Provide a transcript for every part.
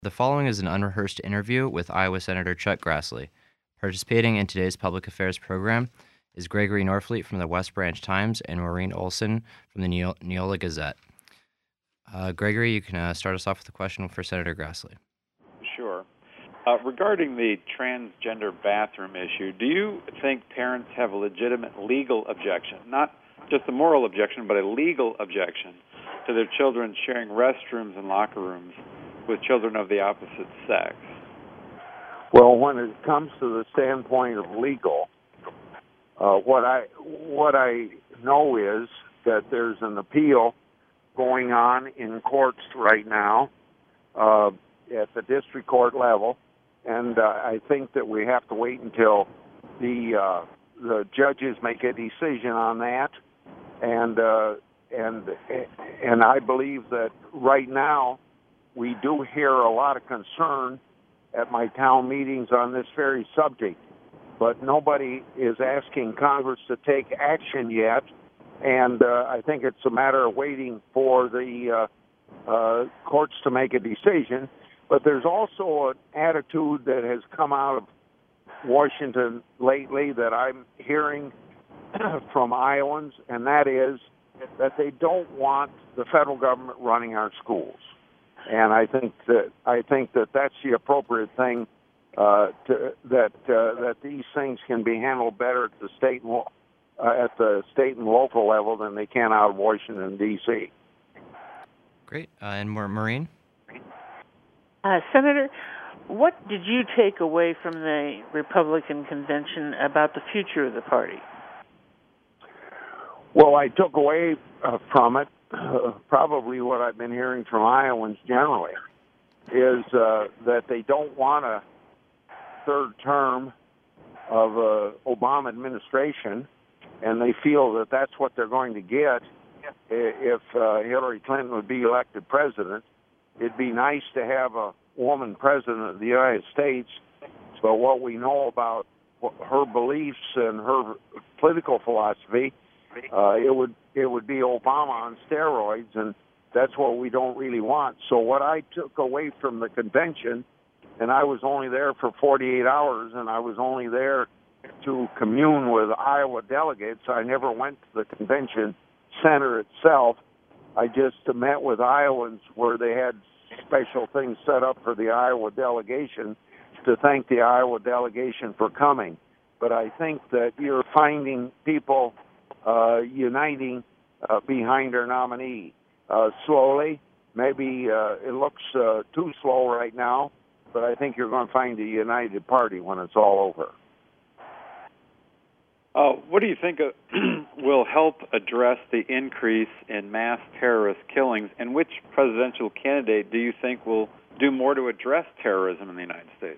The following is an unrehearsed interview with Iowa Senator Chuck Grassley. Participating in today's public affairs program is Gregory Norfleet from the West Branch Times and Maureen Olson from the Neola Gazette. Gregory, you can start us off with a question for Senator Grassley. Sure. Regarding the transgender bathroom issue, do you think parents have a legitimate legal objection, not just a moral objection, but a legal objection to their children sharing restrooms and locker rooms with children of the opposite sex? Well, when it comes to the standpoint of legal, what I know is that there's an appeal going on in courts right now at the district court level, and I think that we have to wait until the judges make a decision on that, and I believe that right now we do hear a lot of concern at my town meetings on this very subject, but nobody is asking Congress to take action yet, and I think it's a matter of waiting for the courts to make a decision. But there's also an attitude that has come out of Washington lately that I'm hearing from Iowans, and that is that they don't want the federal government running our schools. And I think that that's the appropriate thing. That these things can be handled better at the state and local level than they can out of Washington D.C. Great, and Maureen. Senator, what did you take away from the Republican convention about the future of the party? Well, I took away from it probably what I've been hearing from Iowans generally is that they don't want a third term of Obama administration, and they feel that that's what they're going to get if Hillary Clinton would be elected president. It'd be nice to have a woman president of the United States, but what we know about her beliefs and her political philosophy, it would be Obama on steroids, and that's what we don't really want. So what I took away from the convention, and I was only there for 48 hours, and I was only there to commune with Iowa delegates. I never went to the convention center itself. I just met with Iowans where they had special things set up for the Iowa delegation to thank the Iowa delegation for coming. But I think that you're finding people uniting behind our nominee slowly. Maybe it looks too slow right now, but I think you're going to find a united party when it's all over. What do you think will help address the increase in mass terrorist killings, and which presidential candidate do you think will do more to address terrorism in the United States?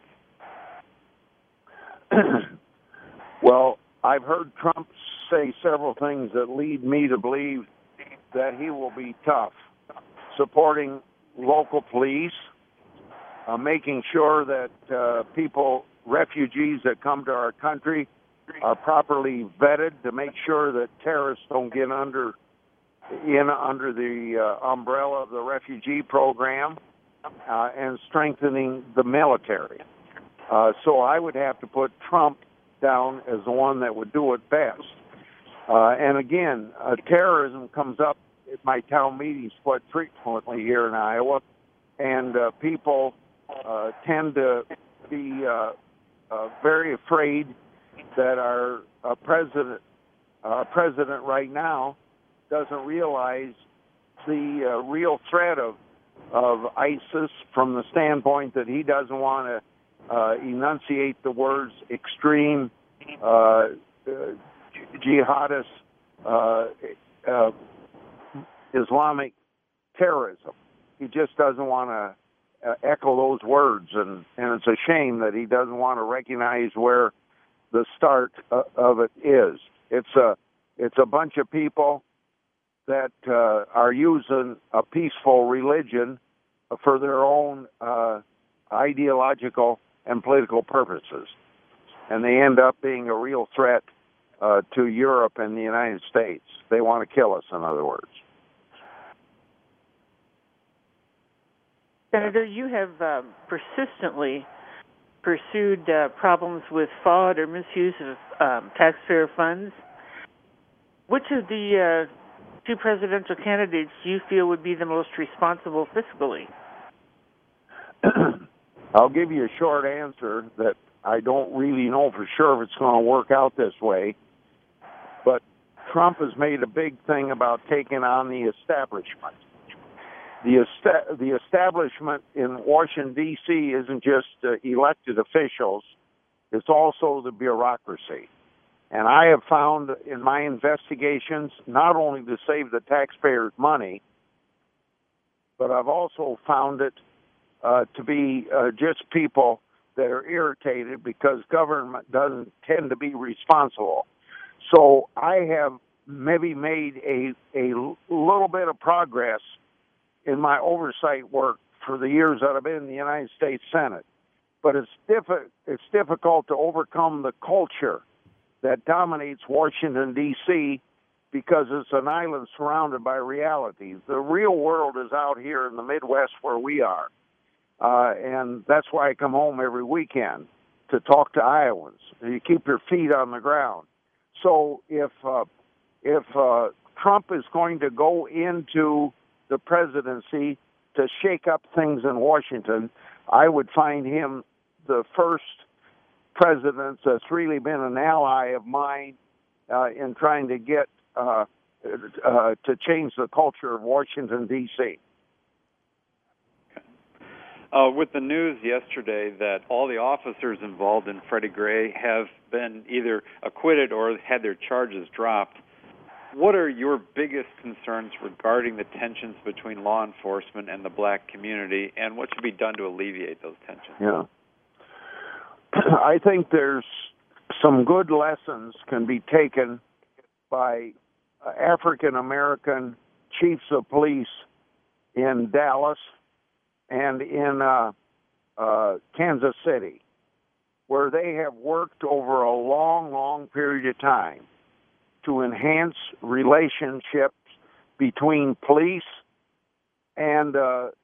Well, I've heard Trump say several things that lead me to believe that he will be tough, supporting local police, making sure that refugees that come to our country are properly vetted to make sure that terrorists don't get under the umbrella of the refugee program, and strengthening the military. So I would have to put Trump down as the one that would do it best. And again, terrorism comes up at my town meetings quite frequently here in Iowa, and people tend to be very afraid that our president right now doesn't realize the real threat of ISIS from the standpoint that he doesn't want to enunciate the words extreme jihadist Islamic terrorism. He just doesn't want to echo those words, and it's a shame that he doesn't want to recognize where the start of it is. It's a bunch of people that are using a peaceful religion for their own ideological and political purposes, and they end up being a real threat to Europe and the United States. They want to kill us, in other words. Senator, you have persistently pursued problems with fraud or misuse of taxpayer funds. Which of the two presidential candidates do you feel would be the most responsible fiscally? I'll give you a short answer that I don't really know for sure if it's going to work out this way. But Trump has made a big thing about taking on the establishment. The establishment in Washington, D.C. isn't just elected officials. It's also the bureaucracy. And I have found in my investigations, not only to save the taxpayers money, but I've also found it to be just people that are irritated because government doesn't tend to be responsible. So I have maybe made a little bit of progress in my oversight work for the years that I've been in the United States Senate. But it's difficult to overcome the culture that dominates Washington, D.C., because it's an island surrounded by realities. The real world is out here in the Midwest where we are. And that's why I come home every weekend to talk to Iowans. You keep your feet on the ground. So if Trump is going to go into the presidency to shake up things in Washington, I would find him the first president that's really been an ally of mine in trying to get to change the culture of Washington, D.C. With the news yesterday that all the officers involved in Freddie Gray have been either acquitted or had their charges dropped, what are your biggest concerns regarding the tensions between law enforcement and the black community, and what should be done to alleviate those tensions? Yeah. I think there's some good lessons can be taken by African-American chiefs of police in Dallas and in Kansas City, where they have worked over a long, long period of time to enhance relationships between police and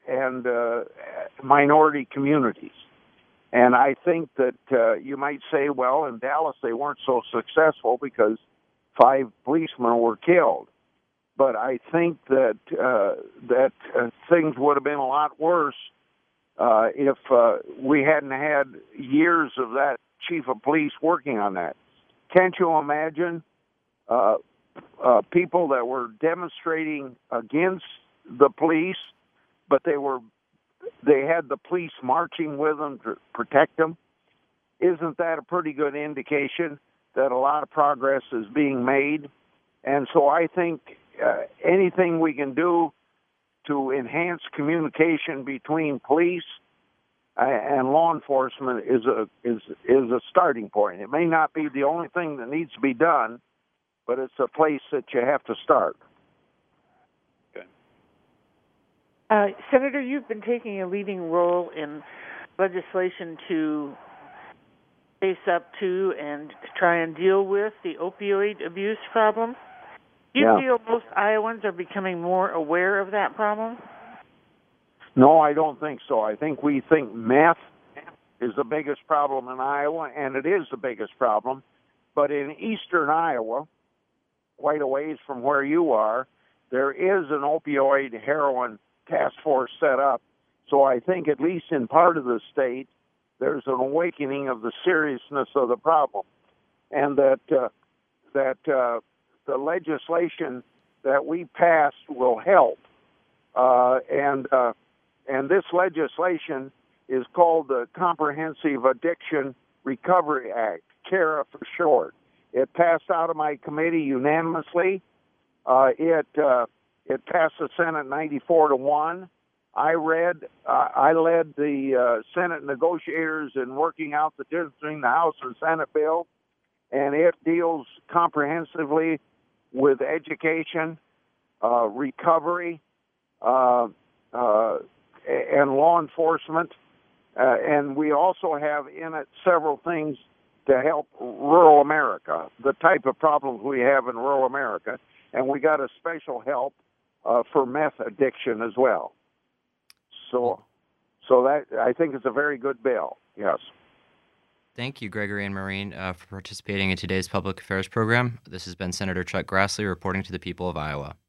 minority communities. And I think that you might say, well, in Dallas they weren't so successful because 5 policemen were killed. But I think that things would have been a lot worse if we hadn't had years of that chief of police working on that. Can't you imagine people that were demonstrating against the police, but they had the police marching with them to protect them? Isn't that a pretty good indication that a lot of progress is being made? And so I think anything we can do to enhance communication between police and law enforcement is a starting point. It may not be the only thing that needs to be done, but it's a place that you have to start. Senator, you've been taking a leading role in legislation to face up to and to try and deal with the opioid abuse problem. Do you feel most Iowans are becoming more aware of that problem? No, I don't think so. I think we think meth is the biggest problem in Iowa, and it is the biggest problem. But in eastern Iowa, quite a ways from where you are, there is an opioid heroin task force set up. So I think at least in part of the state, there's an awakening of the seriousness of the problem, and that the legislation that we passed will help. And this legislation is called the Comprehensive Addiction Recovery Act, CARA for short. It passed out of my committee unanimously. It passed the Senate 94-1. I led the Senate negotiators in working out the difference between the House and Senate bill, and it deals comprehensively with education, recovery, and law enforcement. And we also have in it several things to help rural America, the type of problems we have in rural America. And we got a special help for meth addiction as well. So So that I think it's a very good bill. Yes. Thank you, Gregory and Maureen, for participating in today's public affairs program. This has been Senator Chuck Grassley reporting to the people of Iowa.